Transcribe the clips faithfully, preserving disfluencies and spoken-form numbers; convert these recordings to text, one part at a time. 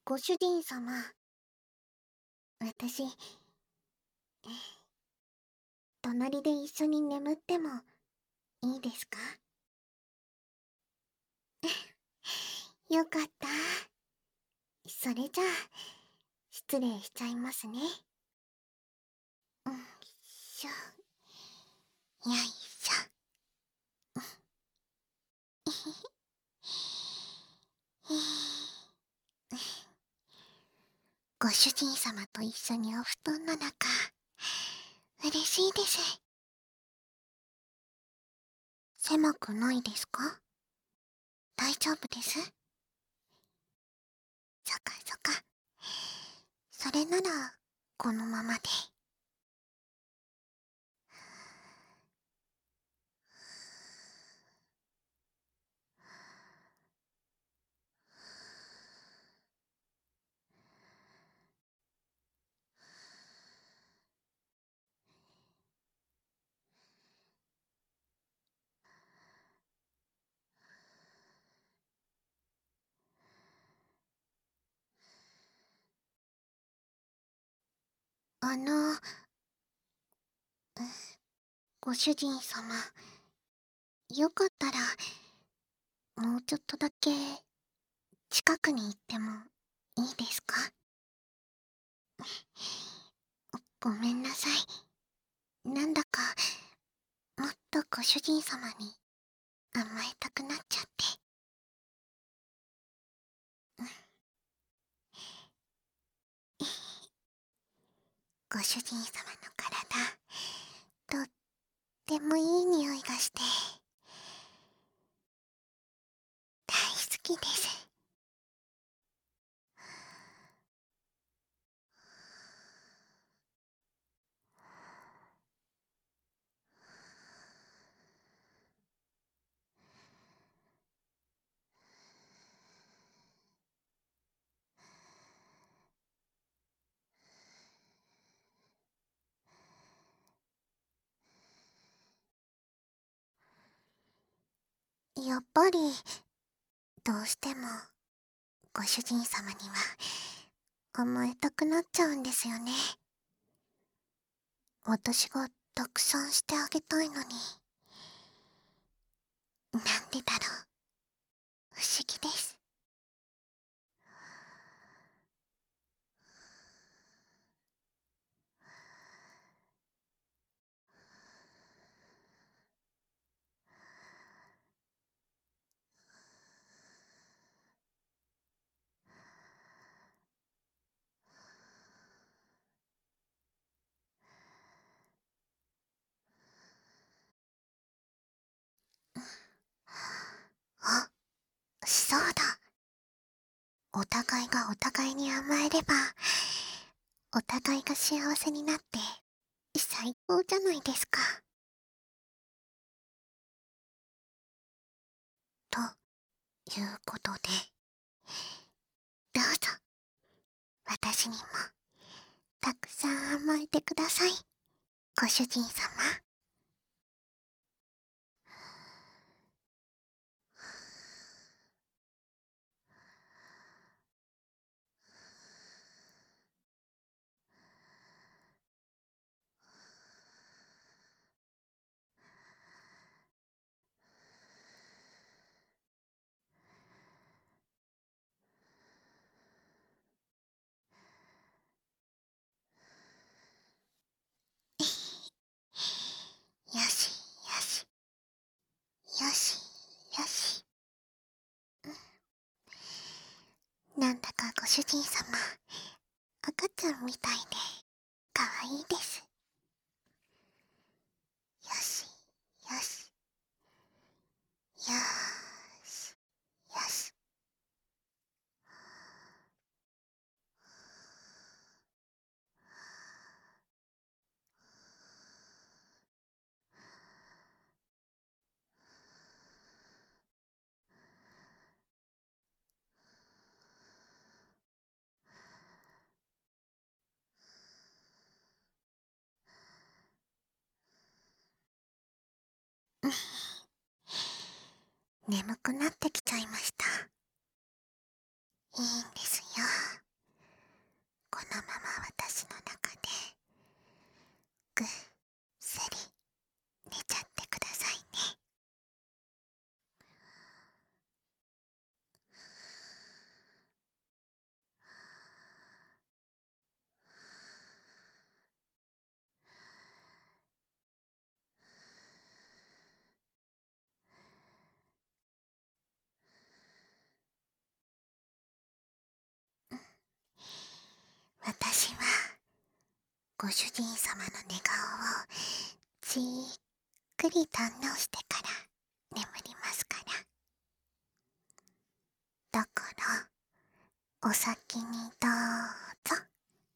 ご主人様、私、隣で一緒に眠ってもいいですか？よかった。それじゃあ、失礼しちゃいますね。うんしょ。よいしょ。ご主人様と一緒にお布団の中、嬉しいです。狭くないですか？大丈夫です。そかそか。それなら、このままで。あの、ご主人様、よかったら、もうちょっとだけ、近くに行ってもいいですか？ごめんなさい。なんだか、もっとご主人様に甘えたくなっちゃって。ご主人様の体、とってもいい匂いがして、大好きです。やっぱり、どうしても、ご主人様には、甘えたくなっちゃうんですよね。私がたくさんしてあげたいのに。なんでだろう。不思議です。あ、そうだ。お互いがお互いに甘えれば、お互いが幸せになって、最高じゃないですか。ということで、どうぞ、私にも、たくさん甘えてください。ご主人様。よし、よし。よし、よし。なんだかご主人様、赤ちゃんみたいで、かわいいです。よし、よし。よーし、よし。眠くなってきちゃいました。 いいんですよ。このまま私の中でぐっすり寝ちゃってくださいね。私はご主人様の寝顔をじっくり堪能してから眠りますから。だからお先にどうぞ。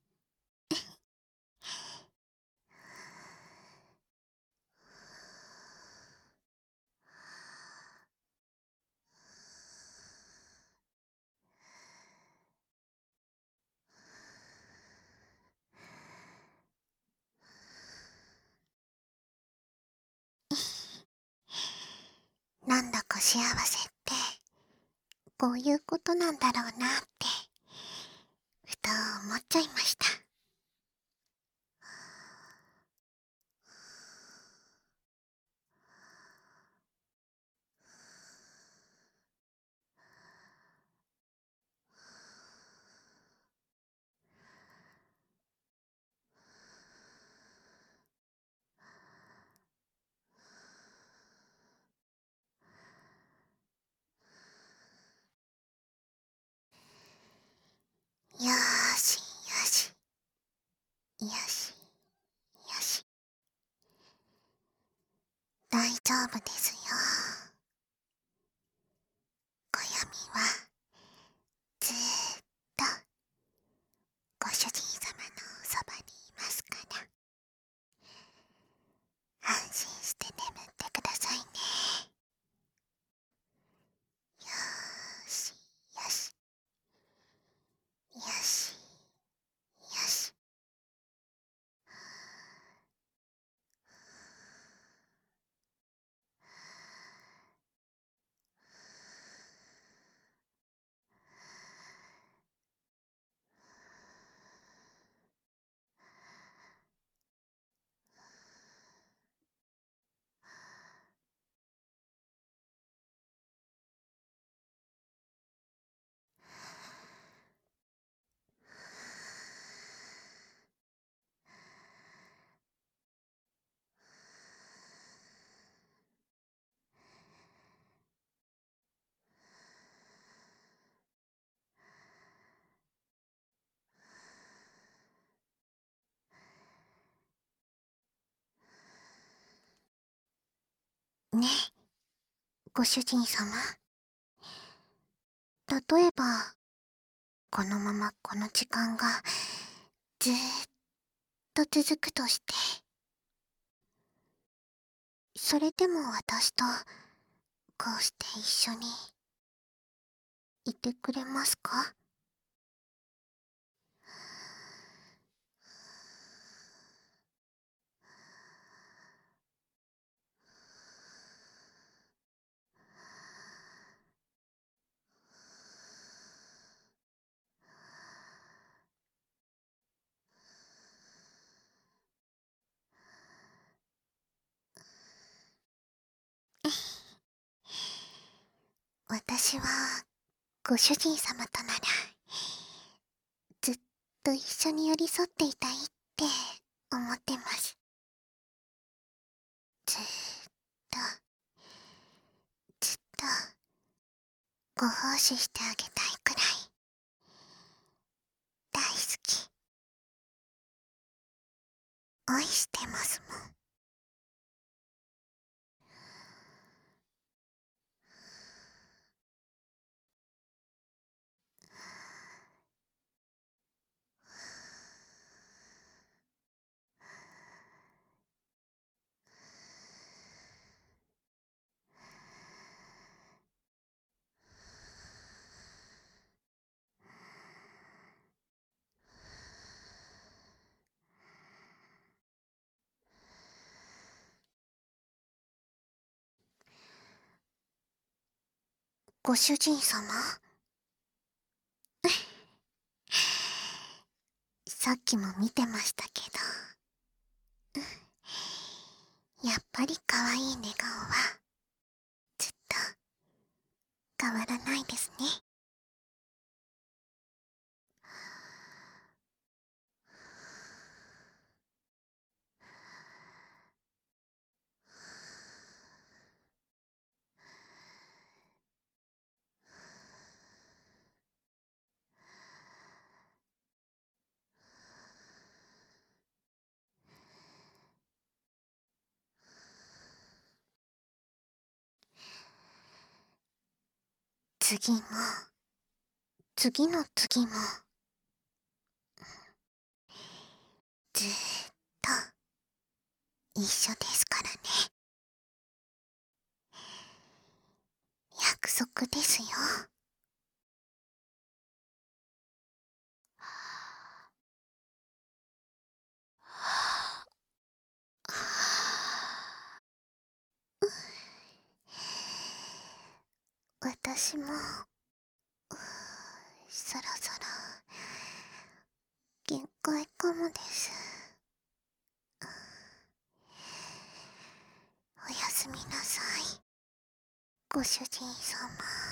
なんだか幸せってこういうことなんだろうなってふと思っちゃいました。よーしよしよしよし、大丈夫ですよ。こよみはずーっとご主人様のそばにいますから、安心して眠ってくださいね。よーしよしよしよし。ね、ご主人様。例えばこのままこの時間がずーっと続くとして、それでも私とこうして一緒にいてくれますか？私はご主人様とならずっと一緒に寄り添っていたいって思ってます。ずーっとずっとご奉仕してあげたいくらい大好き、愛してますもん。ご主人様、 さっきも見てましたけど、やっぱり可愛い寝顔はずっと変わらないですね。次も次の次もずーっと一緒ですからね。約束ですよ。私もそろそろ限界かもです。おやすみなさい、ご主人様。